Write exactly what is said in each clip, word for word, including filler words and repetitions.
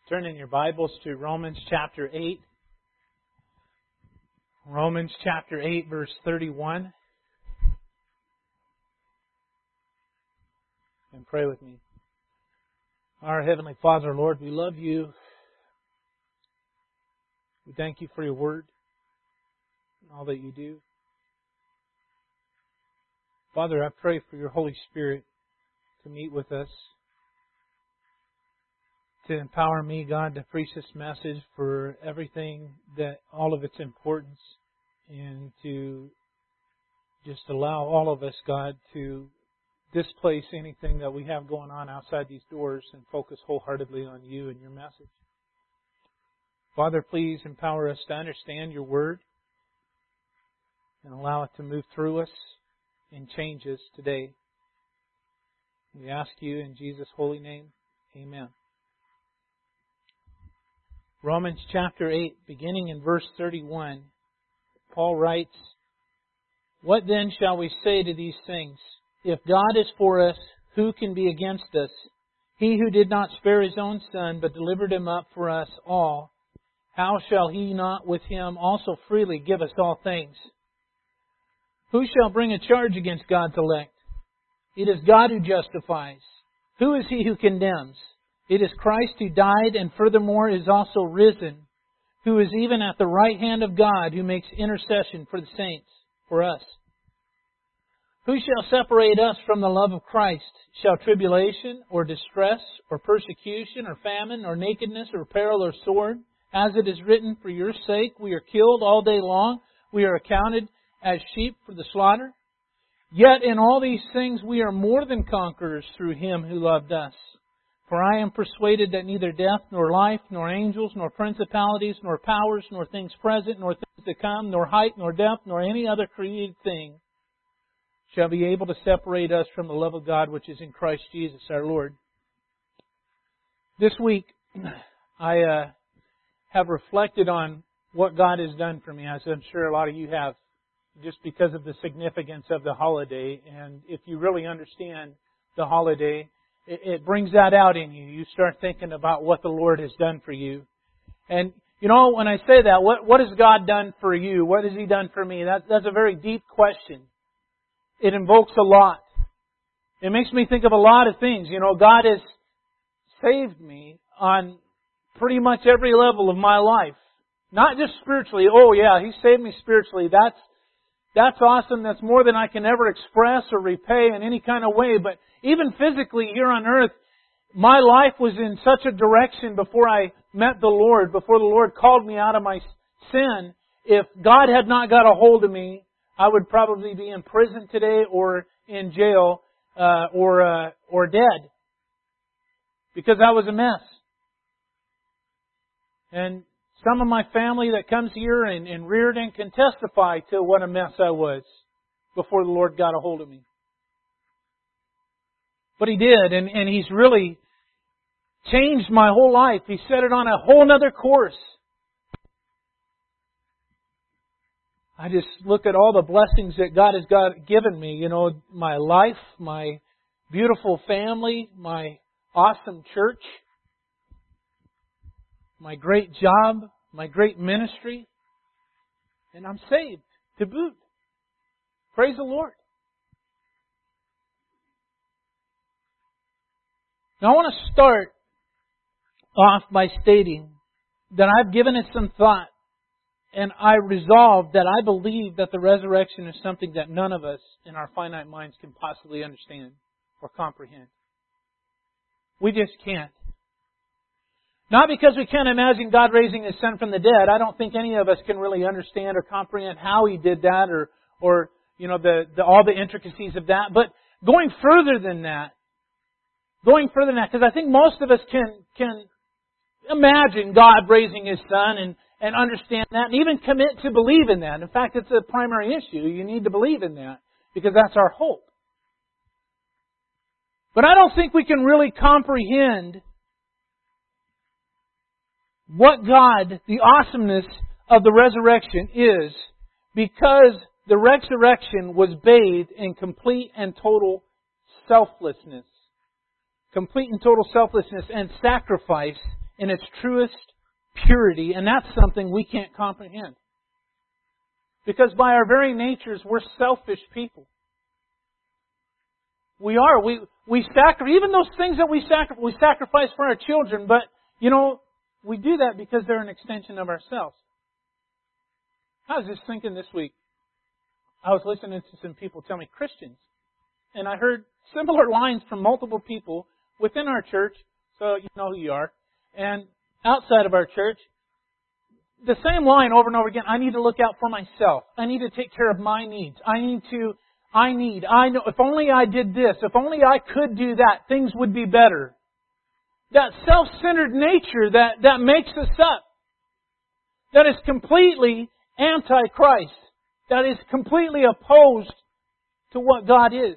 Turn in your Bibles to Romans chapter eight. Romans chapter eight, verse thirty-one. And pray with me. Our Heavenly Father, Lord, we love You. We thank You for Your Word and all that You do. Father, I pray for Your Holy Spirit to meet with us, to empower me, God, to preach this message for everything, that all of its importance, and to just allow all of us, God, to displace anything that we have going on outside these doors and focus wholeheartedly on You and Your message. Father, please empower us to understand Your Word and allow it to move through us and change us today. We ask You in Jesus' holy name. Amen. Romans chapter eight, beginning in verse thirty-one, Paul writes, "What then shall we say to these things? If God is for us, who can be against us? He who did not spare His own Son, but delivered Him up for us all, how shall He not with Him also freely give us all things? Who shall bring a charge against God's elect? It is God who justifies. Who is he who condemns? It is Christ who died and furthermore is also risen, who is even at the right hand of God, who makes intercession for the saints, for us. Who shall separate us from the love of Christ? Shall tribulation, or distress, or persecution, or famine, or nakedness, or peril, or sword? As it is written, for your sake we are killed all day long. We are accounted as sheep for the slaughter. Yet in all these things we are more than conquerors through Him who loved us. For I am persuaded that neither death, nor life, nor angels, nor principalities, nor powers, nor things present, nor things to come, nor height, nor depth, nor any other created thing shall be able to separate us from the love of God which is in Christ Jesus our Lord." This week, I uh, have reflected on what God has done for me, as I'm sure a lot of you have, just because of the significance of the holiday. And if you really understand the holiday, it, it brings that out in you. You start thinking about what the Lord has done for you. And, you know, when I say that, what, what has God done for you? What has He done for me? That, that's a very deep question. It invokes a lot. It makes me think of a lot of things. You know, God has saved me on pretty much every level of my life. Not just spiritually. Oh yeah, He saved me spiritually. That's That's awesome. That's more than I can ever express or repay in any kind of way. But even physically here on earth, my life was in such a direction before I met the Lord, before the Lord called me out of my sin. If God had not got a hold of me, I would probably be in prison today or in jail uh, or uh, or dead, because I was a mess. And some of my family that comes here in, in Reardon can testify to what a mess I was before the Lord got a hold of me. But He did, and, and He's really changed my whole life. He set it on a whole other course. I just look at all the blessings that God has got, given me. You know, my life, my beautiful family, my awesome church, my great job, my great ministry, and I'm saved to boot. Praise the Lord. Now I want to start off by stating that I've given it some thought, and I resolved that I believe that the resurrection is something that none of us in our finite minds can possibly understand or comprehend. We just can't. Not because we can't imagine God raising His Son from the dead. I don't think any of us can really understand or comprehend how He did that, or, or you know, the, the all the intricacies of that. But going further than that, going further than that, because I think most of us can can imagine God raising His Son and, and understand that, and even commit to believe in that. In fact, it's a primary issue. You need to believe in that, because that's our hope. But I don't think we can really comprehend what God, the awesomeness of the resurrection is, because the resurrection was bathed in complete and total selflessness. Complete and total selflessness and sacrifice in its truest purity, and that's something we can't comprehend. Because by our very natures, we're selfish people. We are. We we sacrifice, even those things that we sacrifice, we sacrifice for our children, but, you know, we do that because they're an extension of ourselves. I was just thinking this week, I was listening to some people tell me, Christians, and I heard similar lines from multiple people within our church, so you know who you are, and outside of our church, the same line over and over again. I need to look out for myself. I need to take care of my needs. I need to, I need, I know, if only I did this, if only I could do that, things would be better. That self-centered nature that, that makes us up, that is completely anti-Christ, that is completely opposed to what God is.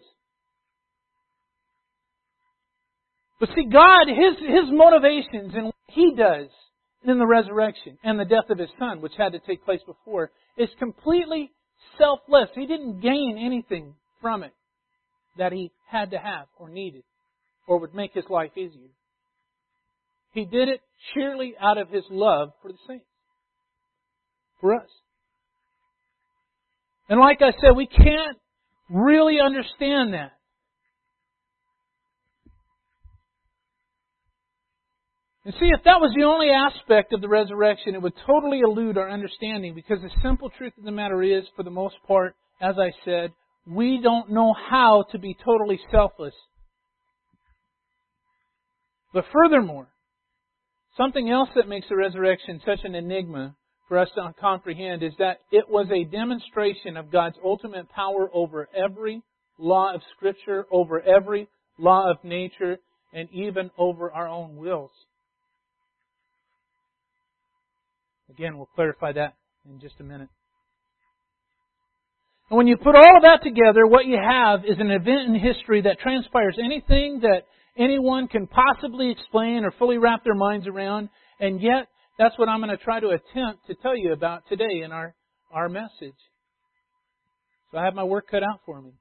But see, God, His, His motivations and what He does in the resurrection and the death of His Son, which had to take place before, is completely selfless. He didn't gain anything from it that He had to have or needed or would make His life easier. He did it sheerly out of His love for the saints, for us. And like I said, we can't really understand that. And see, if that was the only aspect of the resurrection, it would totally elude our understanding, because the simple truth of the matter is, for the most part, as I said, we don't know how to be totally selfless. But furthermore, something else that makes the resurrection such an enigma for us to comprehend is that it was a demonstration of God's ultimate power over every law of Scripture, over every law of nature, and even over our own wills. Again, we'll clarify that in just a minute. And when you put all of that together, what you have is an event in history that transpires anything that anyone can possibly explain or fully wrap their minds around. And yet, that's what I'm going to try to attempt to tell you about today in our, our message. So I have my work cut out for me.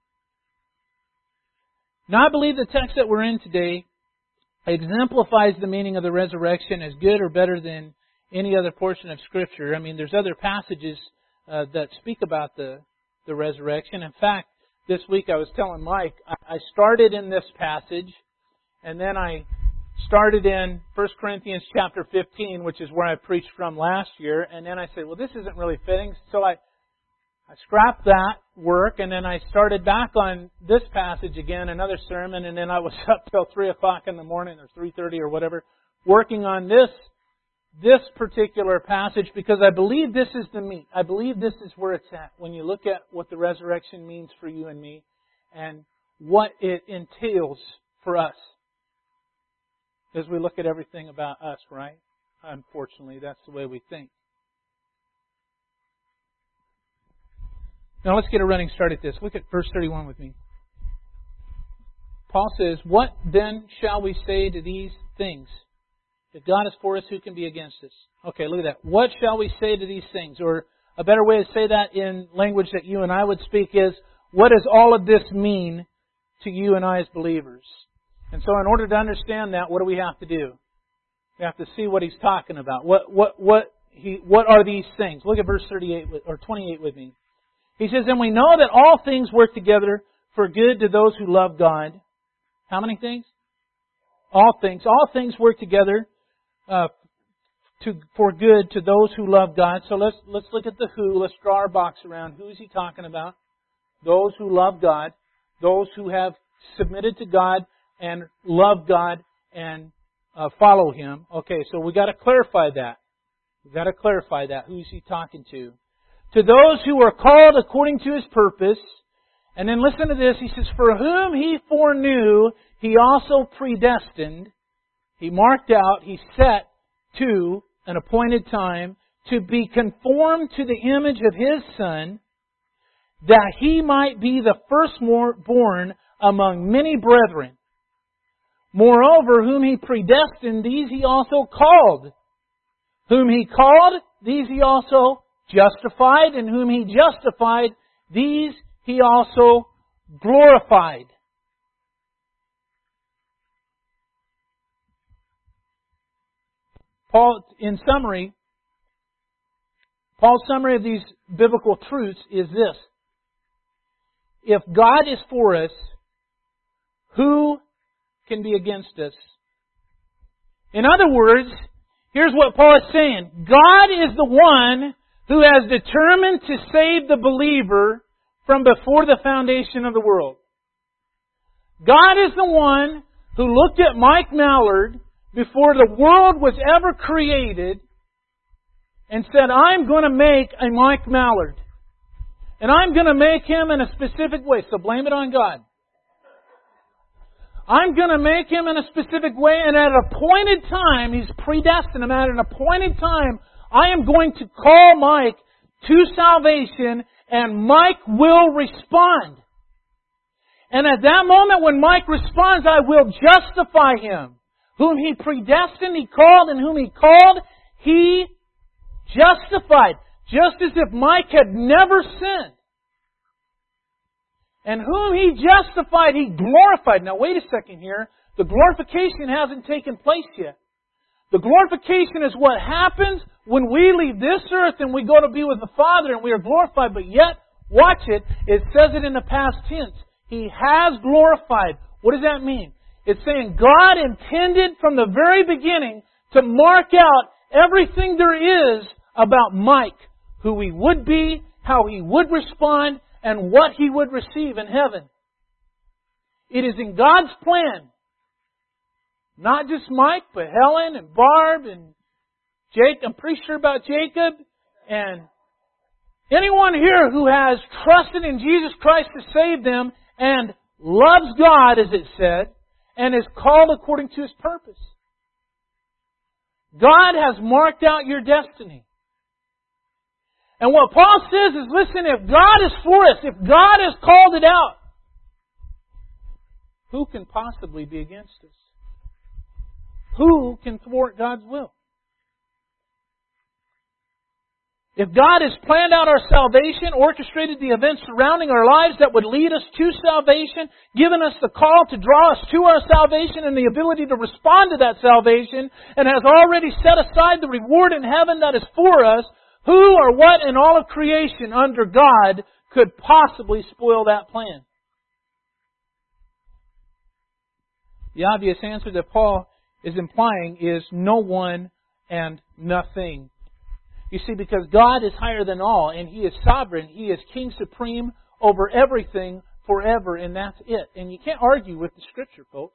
Now, I believe the text that we're in today exemplifies the meaning of the resurrection as good or better than any other portion of Scripture. I mean, there's other passages uh, that speak about the, the resurrection. In fact, this week I was telling Mike, I started in this passage, and then I started in First Corinthians chapter fifteen, which is where I preached from last year, and then I said, well, this isn't really fitting, so I, I scrapped that work, and then I started back on this passage again, another sermon, and then I was up till three o'clock in the morning, or three thirty or whatever, working on this This particular passage, because I believe this is the meat. I believe this is where it's at when you look at what the resurrection means for you and me and what it entails for us. As we look at everything about us, right? Unfortunately, that's the way we think. Now let's get a running start at this. Look at verse thirty-one with me. Paul says, "What then shall we say to these things? If God is for us, who can be against us?" Okay, look at that. What shall we say to these things? Or a better way to say that in language that you and I would speak is, what does all of this mean to you and I as believers? And so in order to understand that, what do we have to do? We have to see what he's talking about. What what what he what are these things? Look at verse thirty-eight or twenty-eight with me. He says, "And we know that all things work together for good to those who love God." How many things? All things. All things work together Uh, to for good to those who love God. So let's let's look at the who. Let's draw our box around. Who is he talking about? Those who love God. Those who have submitted to God and love God and uh, follow Him. Okay, so we got to clarify that. We got to clarify that. Who is he talking to? To those who are called according to His purpose. And then listen to this. He says, "For whom He foreknew, He also predestined." He marked out, He set to an appointed time to be conformed to the image of His Son, that He might be the firstborn among many brethren. Moreover, whom He predestined, these He also called. Whom He called, these He also justified. And whom He justified, these He also glorified. Paul, in summary, Paul's summary of these biblical truths is this. If God is for us, who can be against us? In other words, here's what Paul is saying. God is the one who has determined to save the believer from before the foundation of the world. God is the one who looked at Mike Mallard before the world was ever created and said, I'm going to make a Mike Mallard. And I'm going to make him in a specific way. So blame it on God. I'm going to make him in a specific way, and at an appointed time, He's predestined him. At an appointed time, I am going to call Mike to salvation, and Mike will respond. And at that moment when Mike responds, I will justify him. Whom He predestined, He called, and whom He called, He justified. Just as if Mike had never sinned. And whom He justified, He glorified. Now wait a second here. The glorification hasn't taken place yet. The glorification is what happens when we leave this earth and we go to be with the Father and we are glorified. But yet, watch it, it says it in the past tense. He has glorified. What does that mean? It's saying God intended from the very beginning to mark out everything there is about Mike. Who he would be, how he would respond, and what he would receive in heaven. It is in God's plan. Not just Mike, but Helen and Barb and Jake. I'm pretty sure about Jacob. And anyone here who has trusted in Jesus Christ to save them and loves God, as it said, and is called according to His purpose. God has marked out your destiny. And what Paul says is, listen, if God is for us, if God has called it out, who can possibly be against us? Who can thwart God's will? If God has planned out our salvation, orchestrated the events surrounding our lives that would lead us to salvation, given us the call to draw us to our salvation and the ability to respond to that salvation, and has already set aside the reward in heaven that is for us, who or what in all of creation under God could possibly spoil that plan? The obvious answer that Paul is implying is no one and nothing. You see, because God is higher than all, and He is sovereign, He is King Supreme over everything forever, and that's it. And you can't argue with the Scripture, folks.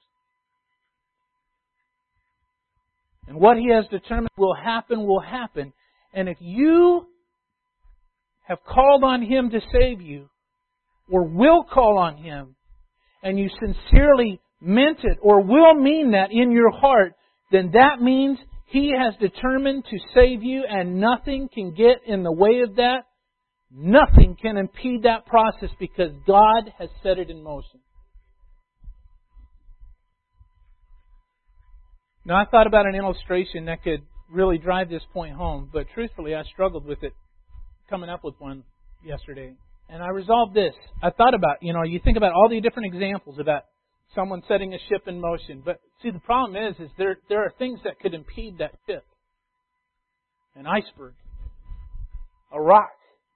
And what He has determined will happen, will happen. And if you have called on Him to save you, or will call on Him, and you sincerely meant it, or will mean that in your heart, then that means He has determined to save you, and nothing can get in the way of that. Nothing can impede that process because God has set it in motion. Now, I thought about an illustration that could really drive this point home, but truthfully, I struggled with it coming up with one yesterday. And I resolved this. I thought about, you know, you think about all the different examples about someone setting a ship in motion. But see, the problem is, is there there are things that could impede that ship. An iceberg. A rock.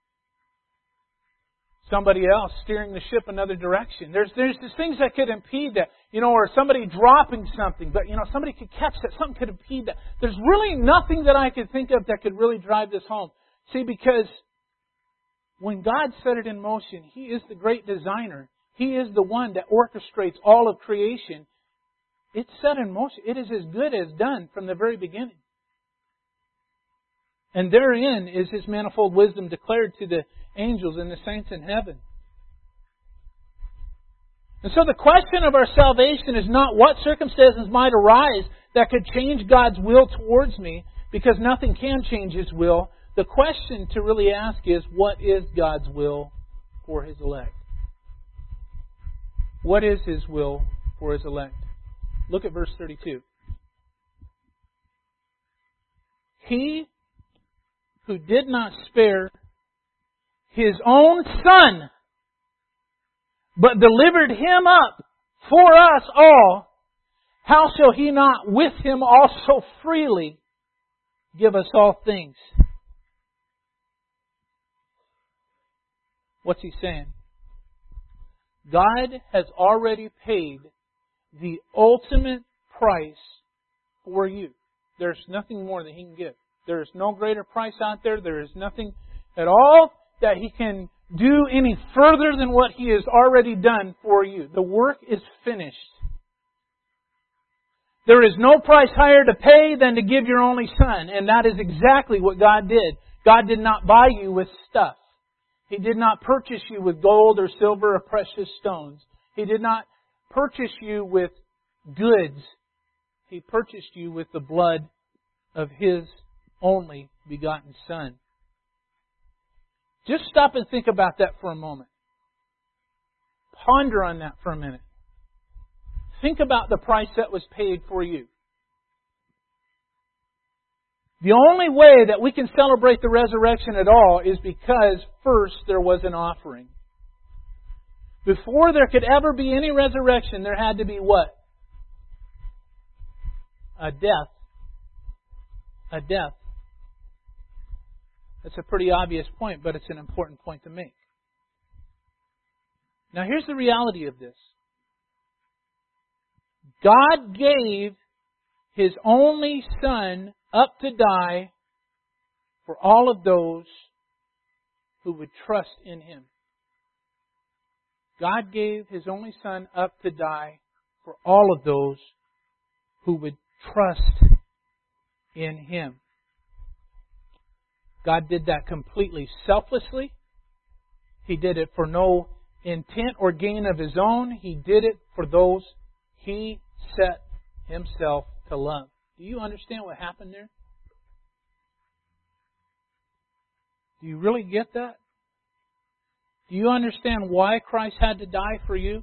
Somebody else steering the ship another direction. There's there's these things that could impede that. You know, or somebody dropping something. But, you know, somebody could catch that. Something could impede that. There's really nothing that I could think of that could really drive this home. See, because when God set it in motion, He is the great designer. He is the one that orchestrates all of creation. It's set in motion. It is as good as done from the very beginning. And therein is His manifold wisdom declared to the angels and the saints in heaven. And so the question of our salvation is not what circumstances might arise that could change God's will towards me, because nothing can change His will. The question to really ask is, what is God's will for His elect? What is His will for His elect? Look at verse thirty-two. He who did not spare His own Son, but delivered Him up for us all, how shall He not with Him also freely give us all things. What's He saying? God has already paid the ultimate price for you. There's nothing more that He can give. There is no greater price out there. There is nothing at all that He can do any further than what He has already done for you. The work is finished. There is no price higher to pay than to give your only Son. And that is exactly what God did. God did not buy you with stuff. He did not purchase you with gold or silver or precious stones. He did not purchase you with goods. He purchased you with the blood of His only begotten Son. Just stop and think about that for a moment. Ponder on that for a minute. Think about the price that was paid for you. The only way that we can celebrate the resurrection at all is because first there was an offering. Before there could ever be any resurrection, there had to be what? A death. A death. That's a pretty obvious point, but it's an important point to make. Now here's the reality of this. God gave His only Son up to die for all of those who would trust in Him. God gave His only Son up to die for all of those who would trust in Him. God did that completely selflessly. He did it for no intent or gain of His own. He did it for those He set Himself to love. Do you understand what happened there? Do you really get that? Do you understand why Christ had to die for you?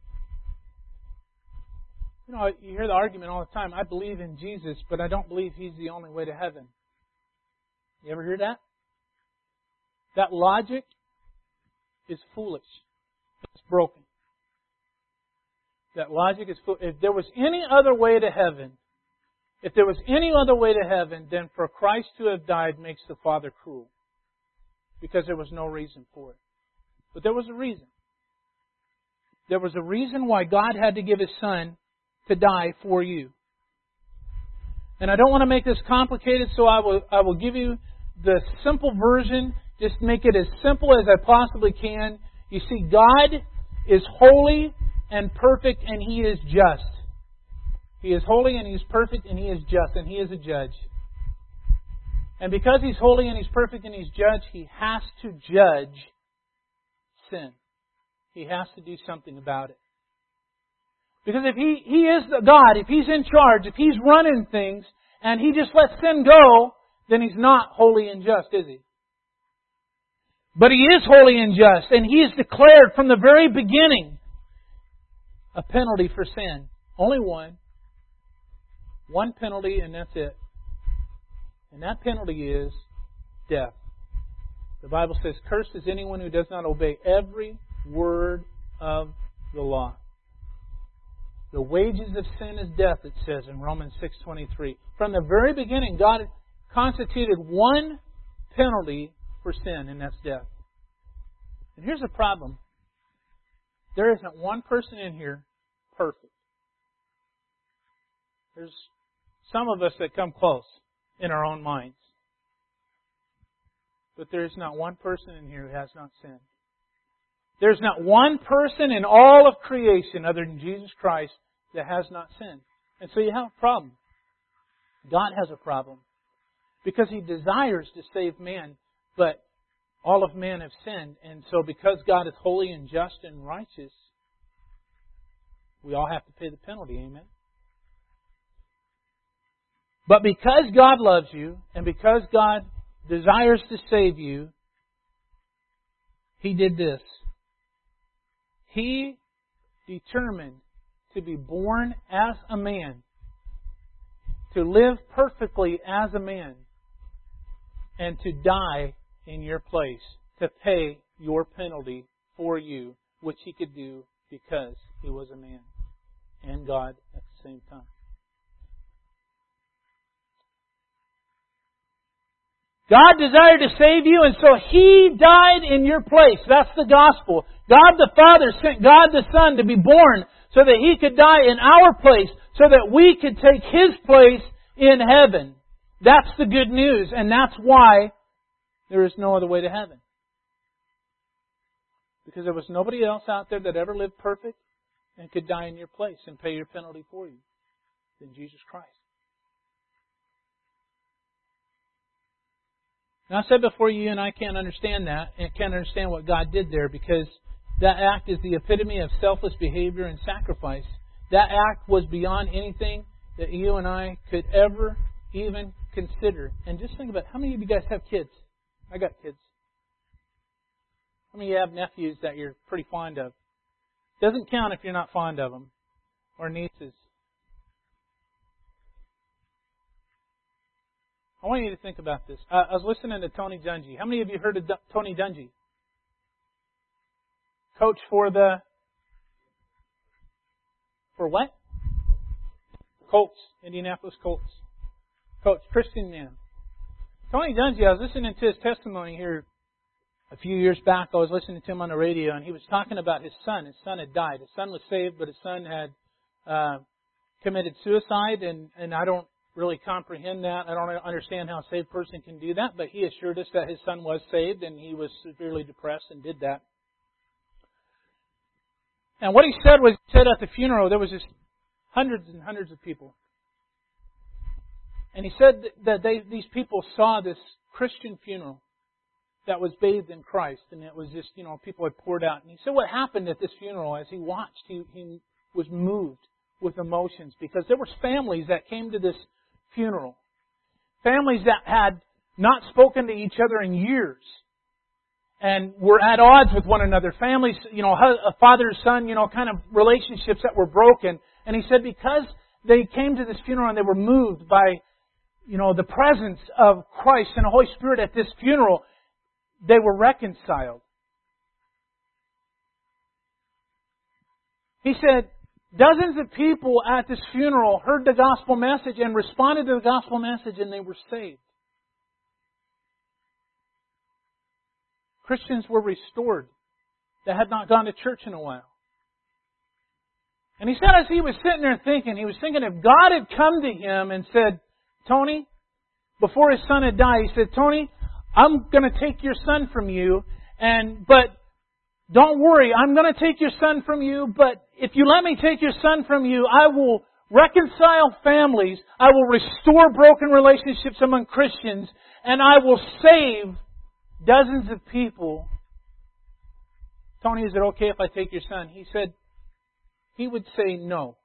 You know, you hear the argument all the time, I believe in Jesus, but I don't believe He's the only way to heaven. You ever hear that? That logic is foolish. It's broken. That logic is foolish. If there was any other way to heaven, if there was any other way to heaven, then for Christ to have died makes the Father cruel. Because there was no reason for it. But there was a reason. There was a reason why God had to give His Son to die for you. And I don't want to make this complicated, so I will I will give you the simple version. Just make it as simple as I possibly can. You see, God is holy and perfect, and He is just. He is holy and He is perfect, and He is just, and He is a judge. And because He's holy and He's perfect and He's judge, He has to judge sin. He has to do something about it. Because if He, he is the God, if He's in charge, if He's running things, and He just lets sin go, then He's not holy and just, is He? But He is holy and just, and He has declared from the very beginning a penalty for sin. Only one. One penalty, and that's it. And that penalty is death. The Bible says, cursed is anyone who does not obey every word of the law. The wages of sin is death, it says in Romans six twenty-three. From the very beginning, God constituted one penalty for sin, and that's death. And here's the problem. There isn't one person in here perfect. There's some of us that come close in our own minds. But there is not one person in here who has not sinned. There's not one person in all of creation other than Jesus Christ that has not sinned. And so you have a problem. God has a problem. Because He desires to save man, but all of man have sinned. And so because God is holy and just and righteous, we all have to pay the penalty. Amen? But because God loves you, and because God desires to save you, He did this. He determined to be born as a man, to live perfectly as a man, and to die in your place, to pay your penalty for you, which He could do because He was a man and God at the same time. God desired to save you, and so He died in your place. That's the gospel. God the Father sent God the Son to be born so that He could die in our place, so that we could take His place in heaven. That's the good news, and that's why there is no other way to heaven. Because there was nobody else out there that ever lived perfect and could die in your place and pay your penalty for you than Jesus Christ. Now, I said before, you and I can't understand that, and can't understand what God did there, because that act is the epitome of selfless behavior and sacrifice. That act was beyond anything that you and I could ever even consider. And just think about it. How many of you guys have kids? I got kids. How many of you have nephews that you're pretty fond of? Doesn't count if you're not fond of them. Or nieces. I want you to think about this. I, I was listening to Tony Dungy. How many of you heard of D- Tony Dungy? Coach for the... For what? Colts. Indianapolis Colts. Coach. Christian man. Tony Dungy, I was listening to his testimony here a few years back. I was listening to him on the radio, and he was talking about his son. His son had died. His son was saved, but his son had uh, committed suicide, and, and I don't really comprehend that. I don't understand how a saved person can do that, but he assured us that his son was saved, and he was severely depressed and did that. And what he said was, he said at the funeral, there was just hundreds and hundreds of people. And he said that they, these people saw this Christian funeral that was bathed in Christ. And it was just, you know, people had poured out. And he said what happened at this funeral, as he watched, he, he was moved with emotions. Because there were families that came to this funeral. Families that had not spoken to each other in years. And were at odds with one another. Families, you know, a father, son, you know, kind of relationships that were broken. And he said because they came to this funeral and they were moved by, you know, the presence of Christ and the Holy Spirit at this funeral, they were reconciled. He said dozens of people at this funeral heard the gospel message and responded to the gospel message, and they were saved. Christians were restored that had not gone to church in a while. And he said as he was sitting there thinking, he was thinking if God had come to him and said, Tony, before his son had died, he said, Tony, I'm going to take your son from you, and but don't worry, I'm going to take your son from you, but if you let me take your son from you, I will reconcile families, I will restore broken relationships among Christians, and I will save dozens of people. Tony, is it okay if I take your son? He said he would say no.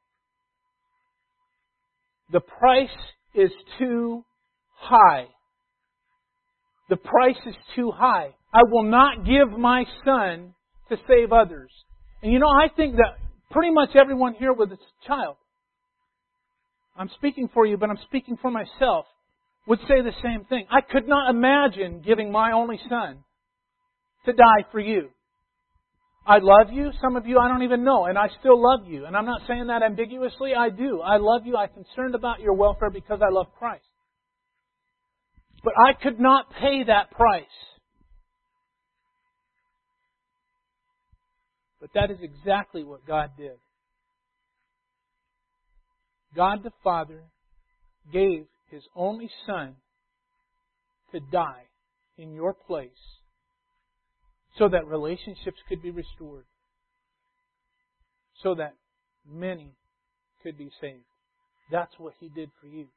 The price is too high. The price is too high. I will not give my son to save others. And you know, I think that pretty much everyone here with a child, I'm speaking for you, but I'm speaking for myself, would say the same thing. I could not imagine giving my only son to die for you. I love you. Some of you I don't even know, and I still love you. And I'm not saying that ambiguously. I do. I love you. I'm concerned about your welfare because I love Christ. But I could not pay that price. But that is exactly what God did. God the Father gave His only Son to die in your place so that relationships could be restored, so that many could be saved. That's what He did for you.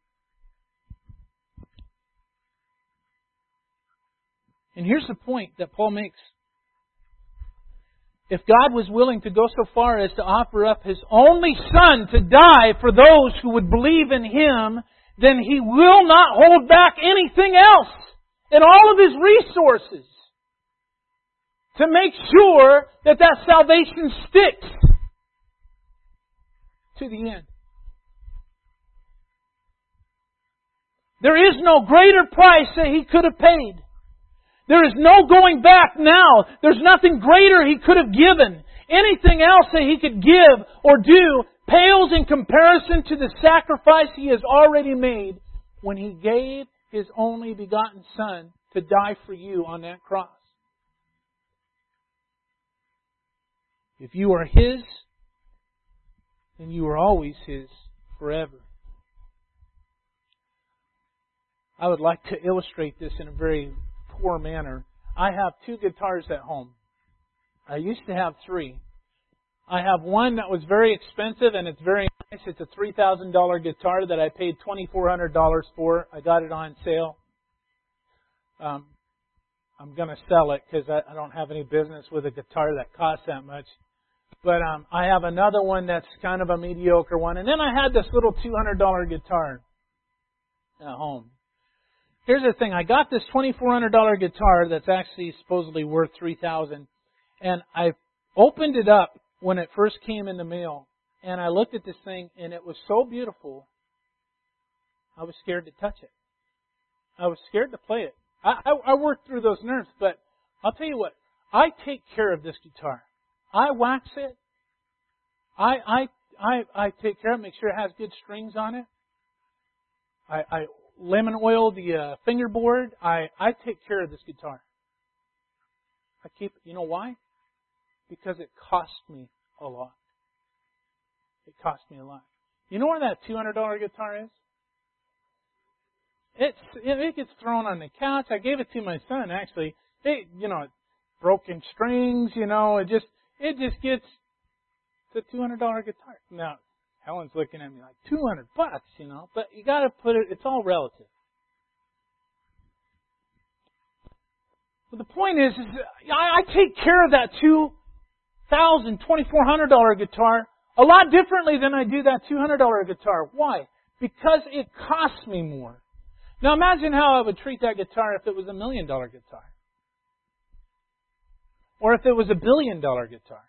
And here's the point that Paul makes. If God was willing to go so far as to offer up His only Son to die for those who would believe in Him, then He will not hold back anything else in all of His resources to make sure that that salvation sticks to the end. There is no greater price that He could have paid. There is no going back now. There's nothing greater He could have given. Anything else that He could give or do pales in comparison to the sacrifice He has already made when He gave His only begotten Son to die for you on that cross. If you are His, then you are always His forever. I would like to illustrate this in a very poor manner. I have two guitars at home. I used to have three. I have one that was very expensive and it's very nice. It's a three thousand dollars guitar that I paid two thousand four hundred dollars for. I got it on sale. Um, I'm going to sell it because I, I don't have any business with a guitar that costs that much. But um, I have another one that's kind of a mediocre one. And then I had this little two hundred dollars guitar at home. Here's the thing. I got this two thousand four hundred dollars guitar that's actually supposedly worth three thousand dollars. And I opened it up when it first came in the mail. And I looked at this thing and it was so beautiful, I was scared to touch it. I was scared to play it. I, I, I worked through those nerves, but I'll tell you what. I take care of this guitar. I wax it. I I I, I take care of it, make sure it has good strings on it. I, I lemon oil the uh, fingerboard. I, I take care of this guitar. I keep it. You know why? Because it cost me a lot. It cost me a lot. You know where that two hundred dollars guitar is? It's, it gets thrown on the couch. I gave it to my son, actually. It, you know, broken strings, you know, it just, it just gets, it's a two hundred dollars guitar. Now, Helen's looking at me like, two hundred bucks, you know, but you gotta put it, it's all relative. But the point is, is I, I take care of that two thousand dollars, two thousand four hundred dollars guitar a lot differently than I do that two hundred dollars guitar. Why? Because it costs me more. Now imagine how I would treat that guitar if it was a million dollar guitar. Or if it was a billion dollar guitar.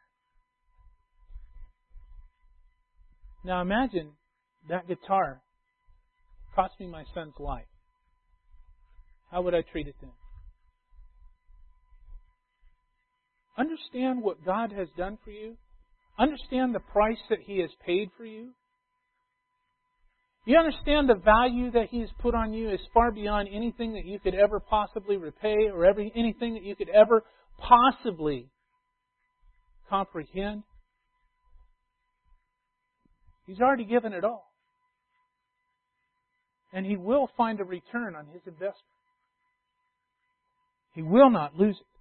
Now imagine that guitar cost me my son's life. How would I treat it then? Understand what God has done for you. Understand the price that He has paid for you. You understand the value that He has put on you is far beyond anything that you could ever possibly repay or every, anything that you could ever possibly comprehend. He's already given it all. And He will find a return on His investment. He will not lose it.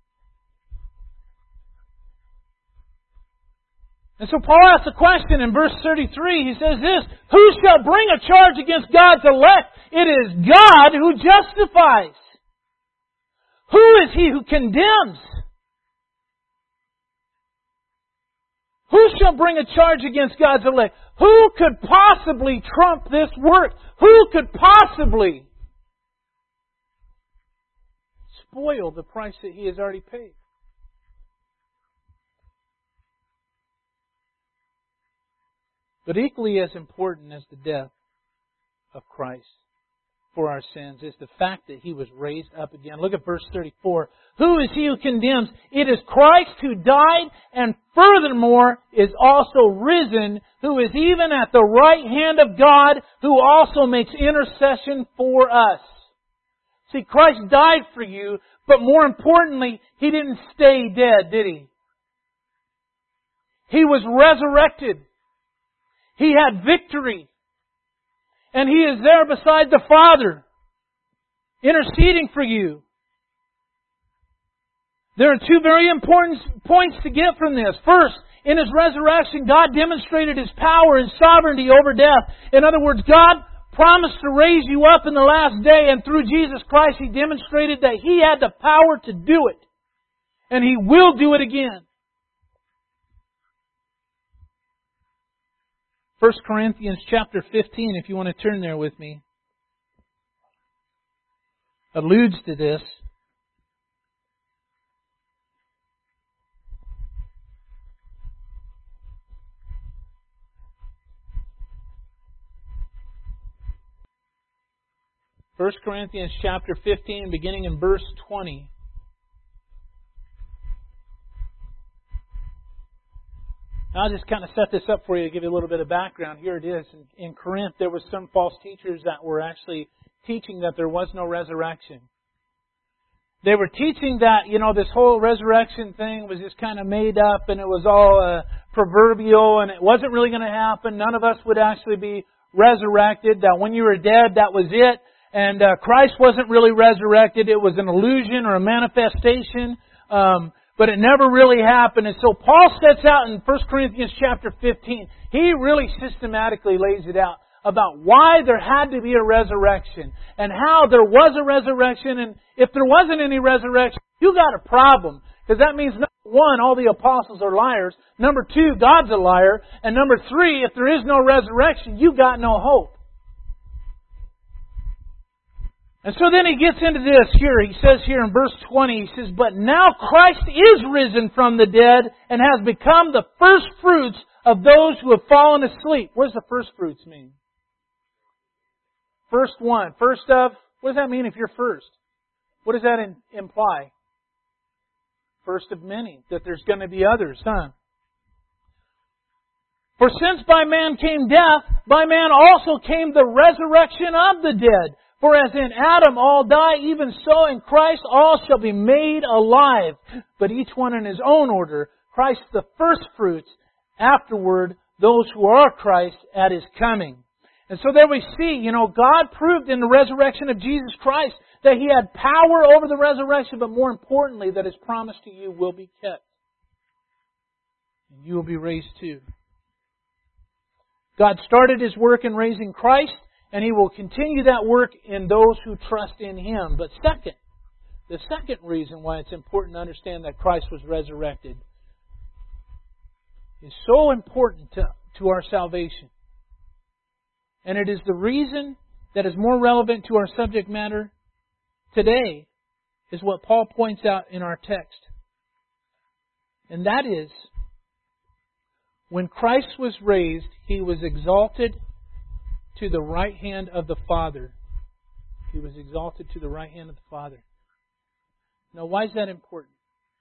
And so Paul asks a question in verse thirty-three. He says this, "Who shall bring a charge against God's elect? It is God who justifies. Who is He who condemns? Who shall bring a charge against God's elect? Who could possibly trump this work? Who could possibly spoil the price that He has already paid?" But equally as important as the death of Christ for our sins is the fact that He was raised up again. Look at verse thirty-four. "Who is He who condemns? It is Christ who died and furthermore is also risen, who is even at the right hand of God, who also makes intercession for us." See, Christ died for you, but more importantly, He didn't stay dead, did He? He was resurrected. He had victory. And He is there beside the Father, interceding for you. There are two very important points to get from this. First, in His resurrection, God demonstrated His power and sovereignty over death. In other words, God promised to raise you up in the last day, and through Jesus Christ, He demonstrated that He had the power to do it. And He will do it again. First Corinthians chapter fifteen, if you want to turn there with me, alludes to this. First Corinthians chapter fifteen, beginning in verse twenty. I'll just kind of set this up for you to give you a little bit of background. Here it is. In, in Corinth, there were some false teachers that were actually teaching that there was no resurrection. They were teaching that, you know, this whole resurrection thing was just kind of made up and it was all uh, proverbial and it wasn't really going to happen. None of us would actually be resurrected. That when you were dead, that was it. And uh, Christ wasn't really resurrected. It was an illusion or a manifestation. Um, but it never really happened. And so Paul sets out in First Corinthians chapter fifteen. He really systematically lays it out about why there had to be a resurrection and how there was a resurrection. And if there wasn't any resurrection, you got a problem. Because that means, number one, all the apostles are liars. Number two, God's a liar. And number three, if there is no resurrection, you got no hope. And so then he gets into this here. He says here in verse twenty, he says, "But now Christ is risen from the dead and has become the first fruits of those who have fallen asleep." What does the first fruits mean? First one. First of, what does that mean if you're first? What does that in, imply? First of many. That there's going to be others, huh? "For since by man came death, by man also came the resurrection of the dead. For as in Adam all die, even so in Christ all shall be made alive. But each one in his own order. Christ the first fruits, afterward those who are Christ at His coming." And so there we see, you know, God proved in the resurrection of Jesus Christ that He had power over the resurrection, but more importantly, that His promise to you will be kept. And you will be raised too. God started His work in raising Christ, and He will continue that work in those who trust in Him. But second, the second reason why it's important to understand that Christ was resurrected is so important to, to our salvation. And it is the reason that is more relevant to our subject matter today is what Paul points out in our text. And that is, when Christ was raised, He was exalted to the right hand of the Father. He was exalted to the right hand of the Father. Now, why is that important?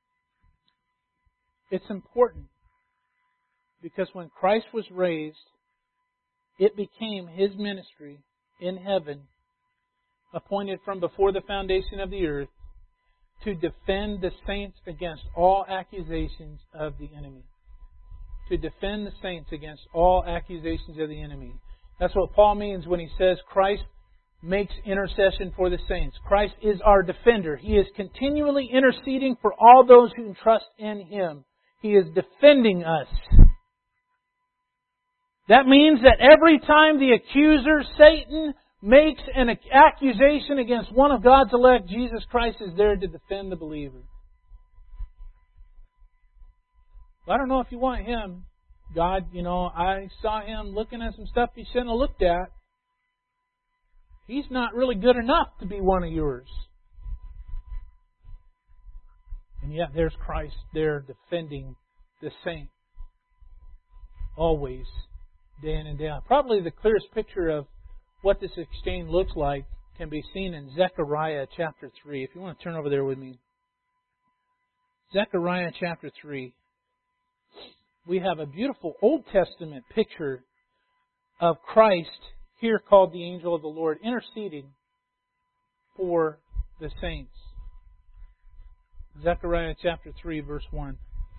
It's important because when Christ was raised, it became His ministry in heaven, appointed from before the foundation of the earth, to defend the saints against all accusations of the enemy. To defend the saints against all accusations of the enemy. That's what Paul means when he says Christ makes intercession for the saints. Christ is our defender. He is continually interceding for all those who trust in Him. He is defending us. That means that every time the accuser, Satan, makes an accusation against one of God's elect, Jesus Christ is there to defend the believer. Well, I don't know if you want Him. God, you know, I saw Him looking at some stuff He shouldn't have looked at. He's not really good enough to be one of yours. And yet there's Christ there defending the saint. Always. Day in and day out. Probably the clearest picture of what this exchange looks like can be seen in Zechariah chapter three. If you want to turn over there with me. Zechariah chapter three. We have a beautiful Old Testament picture of Christ, here called the angel of the Lord, interceding for the saints. Zechariah chapter three, verse one.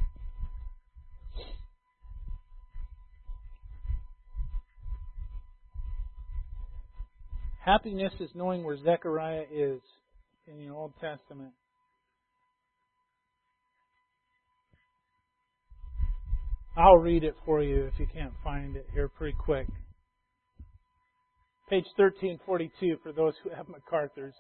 Happiness is knowing where Zechariah is in the Old Testament. I'll read it for you if you can't find it here pretty quick. Page thirteen forty-two for those who have MacArthur's.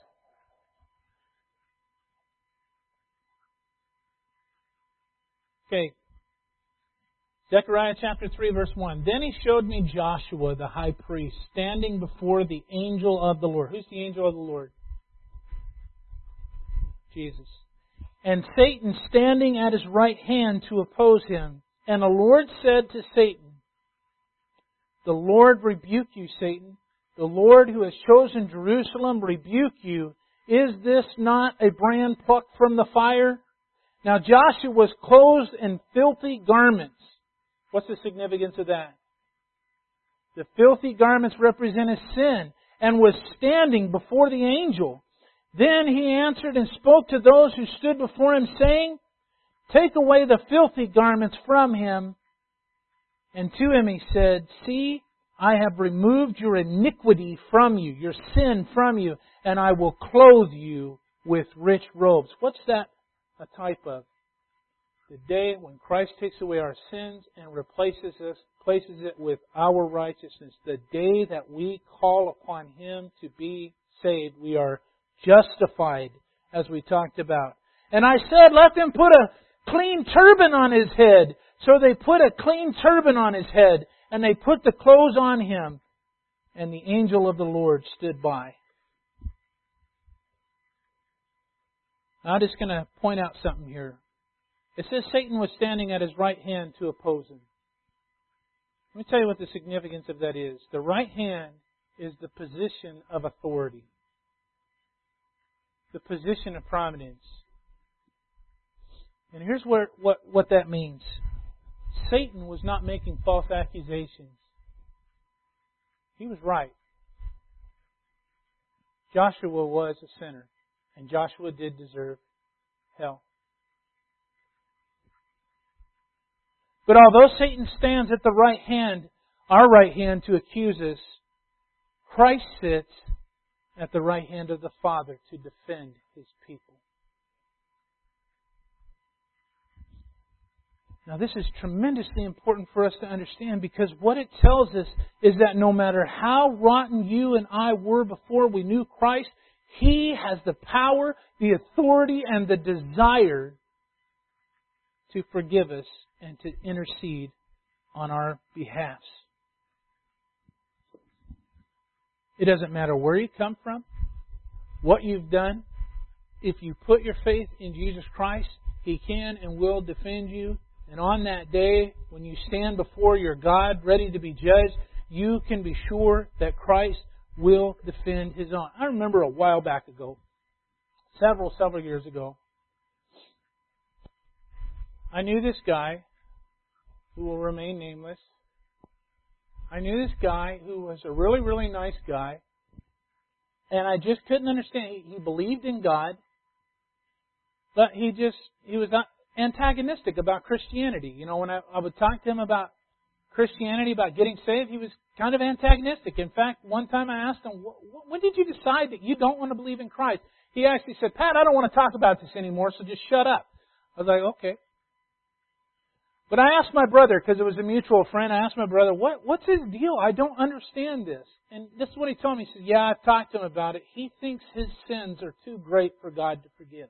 Okay. Zechariah chapter three, verse one. Then He showed me Joshua, the high priest, standing before the angel of the Lord. Who's the angel of the Lord? Jesus. And Satan standing at his right hand to oppose him. And the Lord said to Satan, "The Lord rebuke you, Satan. The Lord who has chosen Jerusalem rebuke you. Is this not a brand plucked from the fire?" Now Joshua was clothed in filthy garments. What's the significance of that? The filthy garments represent his sin. and was standing before the angel. Then he answered and spoke to those who stood before him, saying, Take away the filthy garments from him. And to him he said, See, I have removed your iniquity from you, your sin from you, and I will clothe you with rich robes. What's that a type of? The day when Christ takes away our sins and replaces us, places it with our righteousness. The day that we call upon Him to be saved, we are justified, as we talked about. And I said, let them put a clean turban on his head. So they put a clean turban on his head, and they put the clothes on him, and the angel of the Lord stood by. Now, I'm just going to point out something here. It says Satan was standing at his right hand to oppose him. Let me tell you what the significance of that is. The right hand is the position of authority, the position of prominence. And here's where, what, what that means. Satan was not making false accusations. He was right. Joshua was a sinner, and Joshua did deserve hell. But although Satan stands at the right hand, our right hand, to accuse us, Christ sits at the right hand of the Father to defend His people. Now, this is tremendously important for us to understand, because what it tells us is that no matter how rotten you and I were before we knew Christ, He has the power, the authority, and the desire to forgive us and to intercede on our behalf. It doesn't matter where you come from, what you've done. If you put your faith in Jesus Christ, He can and will defend you. And on that day, when you stand before your God, ready to be judged, you can be sure that Christ will defend His own. I remember a while back ago, several, several years ago, I knew this guy who will remain nameless. I knew this guy who was a really, really nice guy. And I just couldn't understand. He believed in God, but he just, he was not antagonistic about Christianity. You know, when I, I would talk to him about Christianity, about getting saved, he was kind of antagonistic. In fact, one time I asked him, when did you decide that you don't want to believe in Christ? He actually said, Pat, I don't want to talk about this anymore, so just shut up. I was like, okay. But I asked my brother, because it was a mutual friend, I asked my brother, what, what's his deal? I don't understand this. And this is what he told me. He said, yeah, I've talked to him about it. He thinks his sins are too great for God to forgive.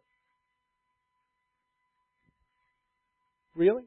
Really?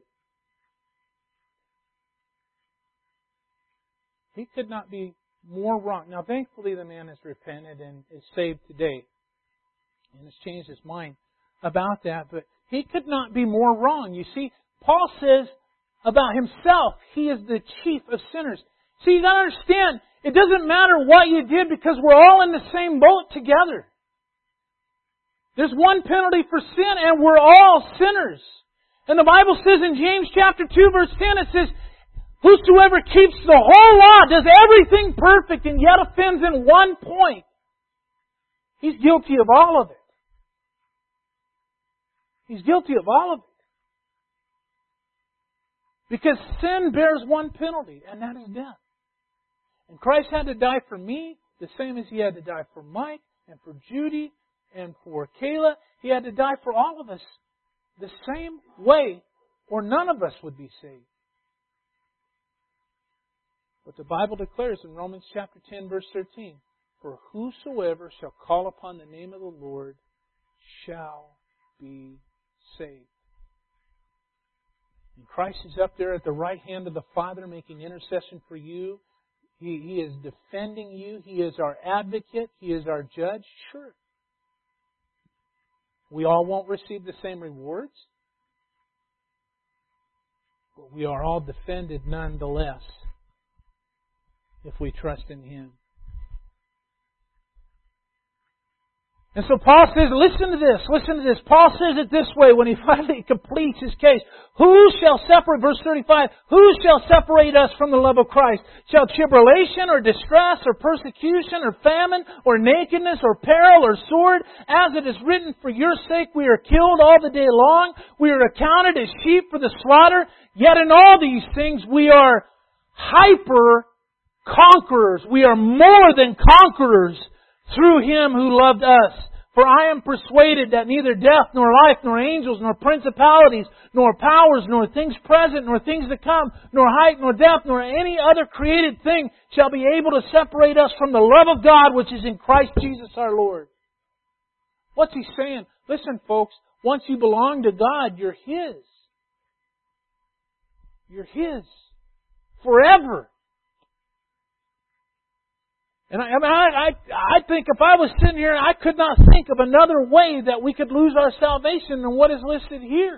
He could not be more wrong. Now, thankfully, the man has repented and is saved today and has changed his mind about that. But he could not be more wrong. You see, Paul says about himself, he is the chief of sinners. See, you got to understand, it doesn't matter what you did, because we're all in the same boat together. There's one penalty for sin, and we're all sinners. And the Bible says in James chapter two, verse ten, it says, whosoever keeps the whole law, does everything perfect, and yet offends in one point, he's guilty of all of it. He's guilty of all of it. Because sin bears one penalty, and that is death. And Christ had to die for me, the same as He had to die for Mike, and for Judy, and for Kayla. He had to die for all of us the same way, or none of us would be saved. But the Bible declares in Romans chapter ten, verse thirteen, for whosoever shall call upon the name of the Lord shall be saved. And Christ is up there at the right hand of the Father making intercession for you. He, he is defending you. He is our advocate. He is our judge. Sure. We all won't receive the same rewards, but we are all defended nonetheless if we trust in Him. And so Paul says, listen to this, listen to this. Paul says it this way when he finally completes his case. Who shall separate, verse thirty-five, who shall separate us from the love of Christ? Shall tribulation or distress or persecution or famine or nakedness or peril or sword? As it is written, for your sake we are killed all the day long. We are accounted as sheep for the slaughter. Yet in all these things we are hyper conquerors. We are more than conquerors through Him who loved us. For I am persuaded that neither death, nor life, nor angels, nor principalities, nor powers, nor things present, nor things to come, nor height, nor depth, nor any other created thing shall be able to separate us from the love of God which is in Christ Jesus our Lord. What's He saying? Listen, folks, once you belong to God, you're His. You're His. Forever. And I, I, I think if I was sitting here, I could not think of another way that we could lose our salvation than what is listed here.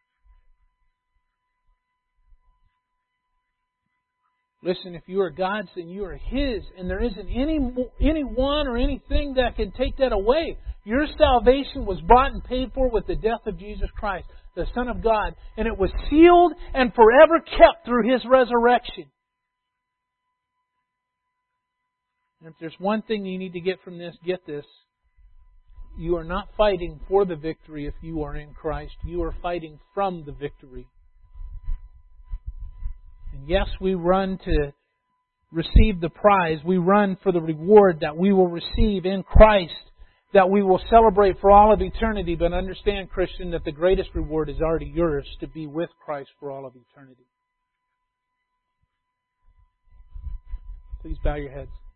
Listen, if you are God's, then you are His, and there isn't any anyone or anything that can take that away. Your salvation was bought and paid for with the death of Jesus Christ, the Son of God, and it was sealed and forever kept through His resurrection. And if there's one thing you need to get from this, get this. You are not fighting for the victory if you are in Christ. You are fighting from the victory. And yes, we run to receive the prize. We run for the reward that we will receive in Christ, that we will celebrate for all of eternity. But understand, Christian, that the greatest reward is already yours, to be with Christ for all of eternity. Please bow your heads.